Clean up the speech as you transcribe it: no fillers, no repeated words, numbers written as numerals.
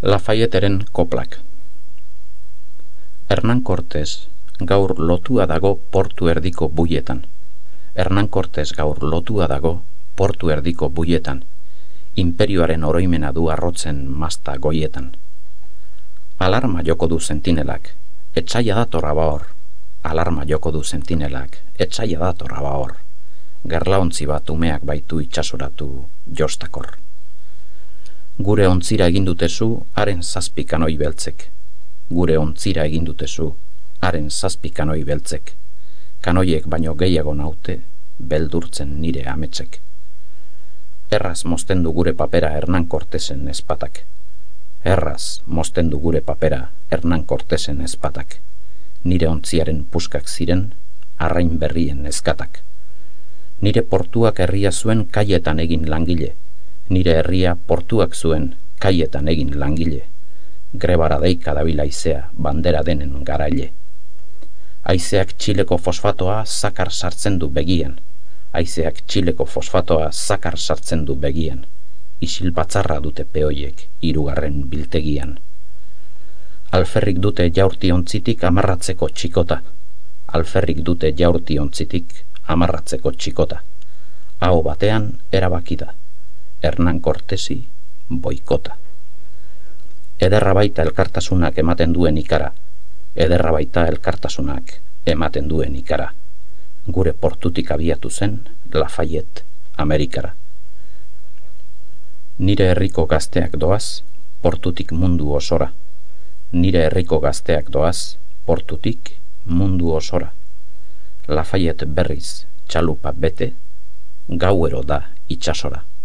Lafayeteren koplak. Hernán Cortés gaur lotua dago portu erdiko buietan. Hernán Cortés gaur lotua dago portu erdiko buietan. Imperioaren oroimena du arrotzen masta goietan. Alarma joko du sentinelak, etsaia datorra hor. Alarma joko du sentinelak, etsaia datorra hor. Gerlaontzi bat umeak baitu itsasoratu jostakor. Gure ontzira egin dutezu haren 7 kanoi beltzek. Gure ontzira egin dutezu haren 7 kanoi beltzek. Kanoiek baino gehiago naute beldurtzen nire ametsek. Erraz mostendu gure papera Hernán Cortésen ezpatak. Erraz mostendu gure papera Hernán Cortésen ezpatak. Nire ontziaren puskak ziren arrain berrien eskatak. Nire portuak herria zuen kaietan egin langile. Nire herria portuak zuen kaietan egin langile. Grebara deika dabil aizea bandera denen garaile. Aizeak Txileko fosfatoa zakar sartzen du begian. Aizeak Txileko fosfatoa zakar sartzen du begian. Isil batzarra dute peoiek 3. biltegian. Alferrik dute jaurti ontzitik amarratzeko txikota. Alferrik dute jaurti ontzitik amarratzeko txikota. Aho batean erabaki da. Hernán Cortési boikota. Ederra baita elkartasunak ematen duen ikara. Ederra baita elkartasunak ematen duen ikara. Gure portutik abiatu zen Lafayette Amerikara. Nire herriko gazteak doaz portutik mundu osora. Nire herriko gazteak doaz portutik mundu osora. Lafayette berriz txalupa bete, gauero da itsasora.